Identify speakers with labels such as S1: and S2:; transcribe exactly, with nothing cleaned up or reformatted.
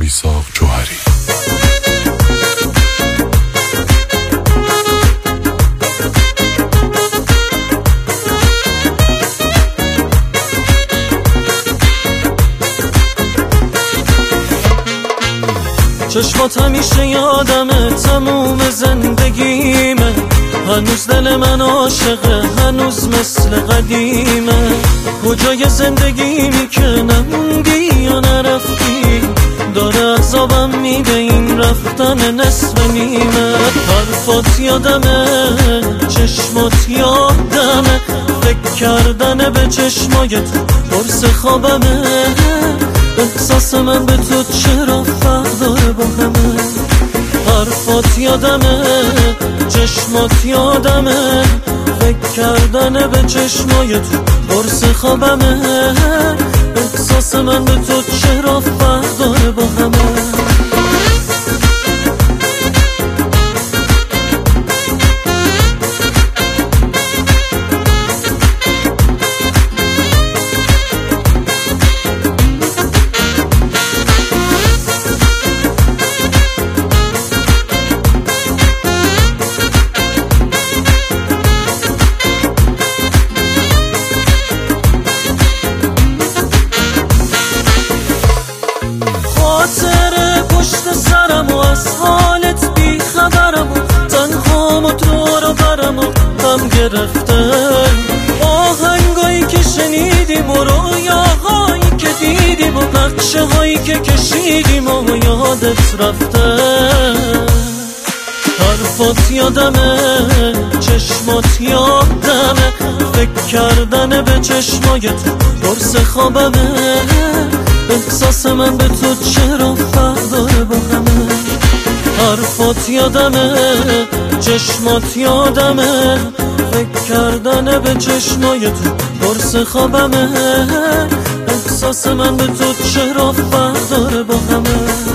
S1: میثاق جوهری.
S2: چشمات همیشه یادمه، تموم زندگیمه، هنوز دل من عاشقه، هنوز مثل قدیمه. کجای زندگیمی که نموندی یا نرفتی، داره عذابم میده این رفتن نصف نیمه. حرفات یادمه، چشمات یادمه، فکر کردن به چشمایت قرص خوابمه. احساس من به تو چرا فرق داره با همه. حرفات یادمه، چشمات یادمه، فکر کردن به چشمایت قرص خوابمه. احساس من به تو چرا فرق داره با همه. خاطر پشت سرم و از حالت بی خبرم و تنهام و دور و برم و هم گرفته. آهنگایی که شنیدیم و رویاهایی که دیدیم و نقشه هایی که کشیدیم و یادت رفته. حرفات یادمه، چشمات یادمه، فکر کردن به چشمایت قرص خوابمه. احساس من به تو چرا فرق داره با همه. حرفات یادمه، چشمات یادمه، فکر کردن به چشمایت قرص خوابمه. احساس من به تو چرا فرق داره با همه.